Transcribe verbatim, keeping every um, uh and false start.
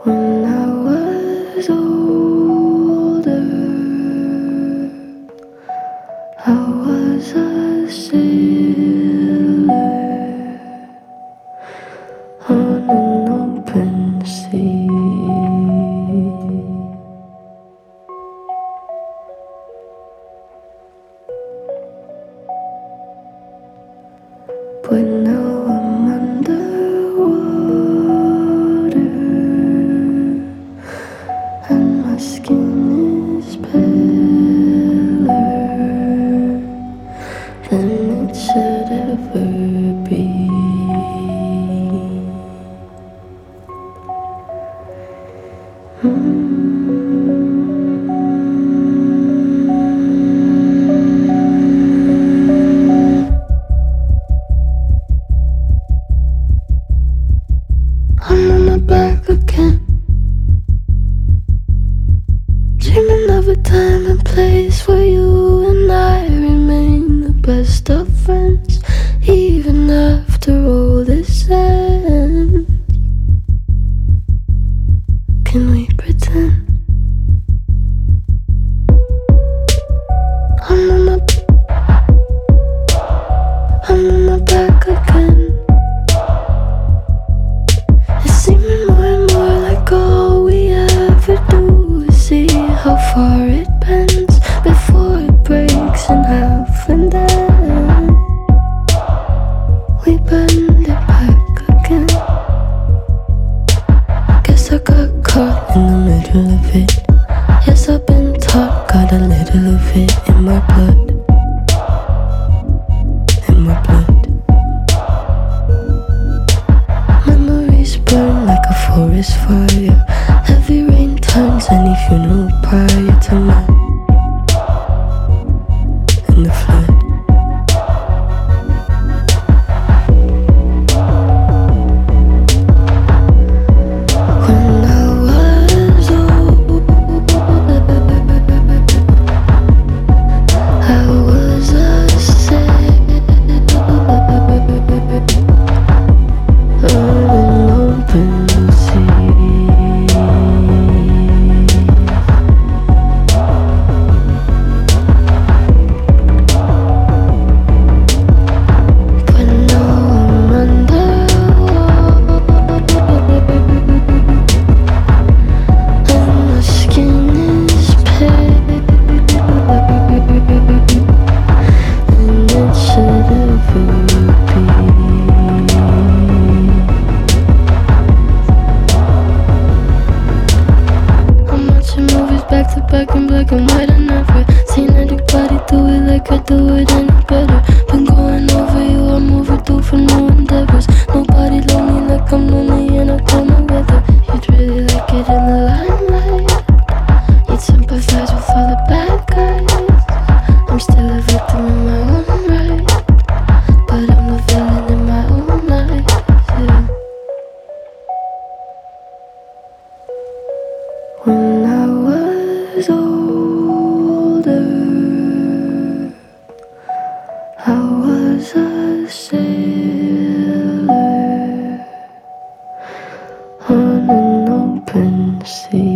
When I was older, I was a sailor on an open sea. But now I'm underwater and my skin is paler than it should ever be. Mm. I'm on my back again, dreaming of a time and place where you and I remain the best of friends, even after all this ends. Can we pretend? I'm on my, I'm on my back again. It's seeming more and more like all we ever do is see how far it bends before it breaks in half, and then we bend it back again. Guess I got caught in the middle of it. Yes, I've been taught, got a little of it in my blood. In my blood. Memories burn like a forest fire. Heavy rain turns any funeral prior to mine. In the flood. When I was older, I was a sailor on an open sea. But now I'm underwater and my skin is pale and it should ever be. I'm watching movies back to back in black and white. I never seen anybody do it like I do it any better. Been going over you, I'm overdue for new endeavors. Nobody love me like I'm lonely and I don't know whether you'd really like it in the limelight. You'd sympathize with all the bad guys. I'm still a victim in my own right, but I'm the villain in my own life, yeah. When I was older, I was a sailor on an open sea.